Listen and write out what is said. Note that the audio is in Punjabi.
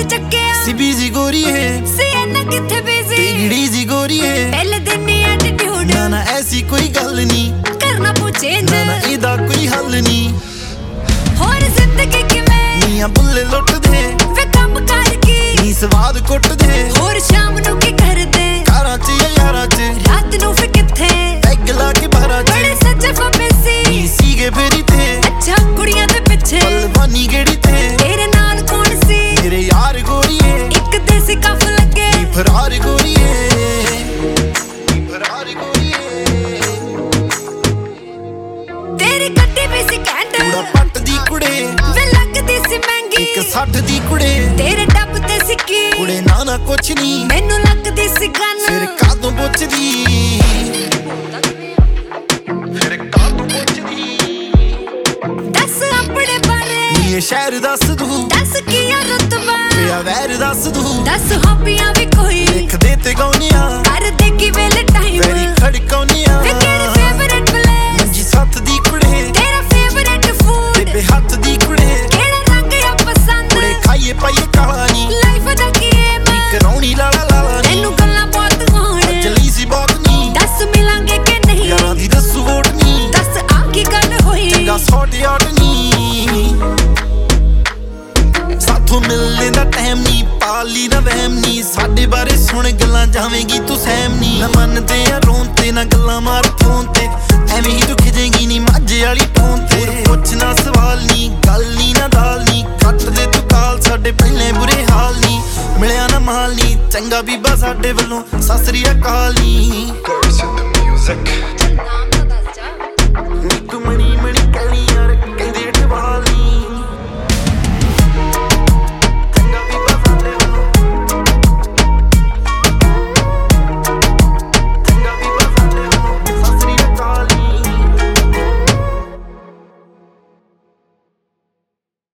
ਚੱਕਿਆ ਸੀ ਬੀਜ਼ੀ ਗੋਰੀ ਹੈ ਸੀ ਇੰਨਾ ਕਿੱਥੇ ਬਿਜ਼ੀ ਤੇੜੀ ਜੀ ਗੋਰੀ ਹੈ ਪਹਿਲੇ ਦਿਨ ਹੀ ਐਟੀਟਿਊਡ ਨਾ ਨਾ ਐਸੀ ਕੋਈ ਗੱਲ ਨਹੀਂ ਕਰਨਾ ਪਊ ਚੇਂਜ ਨਾ ਨਾ ਇਹਦਾ ਕੋਈ ਹੱਲ ਨਹੀਂ ਹੋਰ ਜ਼ਿੰਦਗੀ ਕਿਵੇਂ ਨੀਆਂ ਬੁੱਲੇ ਲੁੱਟਦੇ ਵੇ ਕੰਮ ਕਰ ਕੀ ਨੀ ਸਵਾਦ ਕੁੱਟਦੇ ਹੋਰ ਸ਼ਾਮ ਨੂੰ ਕੀ ਕਰਦੇ ਕਾਰਾਂ ਚ ਜਾਂ ਯਾਰਾਂ ਚ ਰਾਤ ਨੂੰ ਫਿਰ ਕਿੱਥੇ ਪੈਗ ਲਾ ਕੇ ਬਾਰਾਂ ਚ ਬੜੇ ਸੱਚੇ ਫੱਬੇ ਨੀ ਸੀ ਸੀਗੇ ਫੇਰੀ ਤੇ ਅੱਛਾ ਕੁੜੀਆਂ ਦੇ ਪਿੱਛੇ ਪਲਵਾਨੀ ਗੇੜੀ ਤੇ ਤੇਰੇ ਨਾਲ ਕੌਣ ਸੀ ਮੇਰੇ ਯਾਰ ਗੋਰੀਏ ਇੱਕ ਦੇਸੀ ਕਫ ਲੱਗੇ ਨੀ ਫਰਾਰ ਗੋਰੀਏ ਨੀ ਫਰਾਰ ਗੋਰੀਏ ਤੇਰੀ ਗੱਡੀ ਵੀ ਸੀ ਘੈਂਟ ਕੂੜਾ ਪੱਟ ਦੀ ਕੁੜੇ ਵੇ ਲੱਗਦੀ ਸੀ ਮਹਿੰਗੀ ਇੱਕ 60 ਦੀ ਕੁੜੇ ਤੇਰੇ ਡੱਬ ਤੇ ਸਿੱਕੀ ਕੁੜੇ ਨਾ ਕੁਛ ਨਹੀਂ ਮੈਨੂੰ ਲੱਗਦੀ ਸੀ ਗਨ ਫਿਰ ਕਾਦੋਂ ਪੁੱਛਦੀ ਫਿਰ ਕਾਦੋਂ ਪੁੱਛਦੀ ਦੱਸ ਆਪਣੇ ਬਾਰੇ ਇਹ ਸ਼ਹਿਰ ਦੱਸ ਦੂ ਦੱਸ ਕੀ ਆ ਰੁਤਬਾ ਪਿਆ ਵੈਰ ਦੱਸ ਦੂ ਦੱਸ ਹੌਬੀਆਂ ਵੀ ਕੋਈ ਲਿਖਦੇ ਤੇ ਗਾਉਨੀਆਂ ਕਰਦੇ ਕੀ ਵੇਲੇ ਟਾਈਮ ਵੈਰੀ ਖੜਕਾਉਨੀਆਂ ਵੇ ਕਿਹੜੀ ਫੇਵਰੇਟ ਪਲੇਸ ਮੰਜੀ ਸੱਤ ਦੀ ਕੁੜੇ ਤੇਰਾ ਫੇਵਰੇਟ ਫੂਡ ਬੇਬੇ ਹੱਥ ਦੀ ਕੁੜੇ ਕਿਹੜਾ ਰੰਗ ਆ ਪਸੰਦ ਕੁੜੇ ਖਾਈਏ ਪਾਈਏ ਕਹਾਣੀ ਲਾਈਫ ਦਾ ਕੀ ਏਮ ਕਰਾਉਣੀ ਲਾਲਾ ਲਾਲਾ ਨੀ ਤੈਨੂੰ ਗੱਲਾਂ ਬਹੁਤ ਹੋਣ ਜਲੀ ਸੀ ਬਾਤ ਨਹੀਂ ਦੱਸ ਮਿਲਾਂਗੇ ਕਿ ਨਹੀਂ ਯਾਰਾਂ ਦੀ ਦੱਸੂ ਵੋਟ ਨਹੀਂ ਦੱਸ ਆ ਕੀ ਗੱਲ ਹੋਈ ਚੰਗਾ ਸੌਟ ਯਾਰ ਨਹੀਂ ਸਾਥੋਂ ਮਿਲਣੇ ਦਾ ਟਾਈਮ ਨਹੀਂ ਪਾਲੀ ਨਾ ਵਹਿਮ ਨਹੀਂ ਸਾਡੇ ਬਾਰੇ ਸੁਣ ਗੱਲਾਂ ਜਾਵੇਂਗੀ ਤੂੰ ਸਹਿਮ ਨਹੀਂ ਨਾ ਮੰਨਦੇ ਆ ਰੋਣ ਤੇ ਨਾ ਗੱਲਾਂ ਮਾਰ ਫੋਨ ਤੇ ਐਵੇਂ ਹੀ ਤੂੰ ਖਿਜੇਂਗੀ ਨਹੀਂ ਮਾਝੇ ਵਾਲੀ ਟੋਨ ਤੇ ਪੁੱਛਣਾ ਸਵਾਲ ਨਹੀਂ ਗੱਲ ਨਹੀਂ ਨਾ ਦਾਲ ਨਹੀਂ ਕੱਟ ਦੇ ਤੂੰ ਕਾਲ ਸਾਡੇ ਪਹਿਲੇ ਬੁਰੇ ਹਾਲ ਨਹੀਂ ਮਿਲਿਆ ਨਾ ਮਾਲ ਨਹੀਂ ਚੰਗਾ ਬੀਬਾ ਸਾਡੇ ਵੱਲੋਂ ਸਤਿ ਸ੍ਰੀ ਅਕਾਲ ਨਹੀਂ ਨਾਮ ਤਾਂ ਦੱਸ ਜਾ ਨੀ ਤੂੰ ਮਣੀ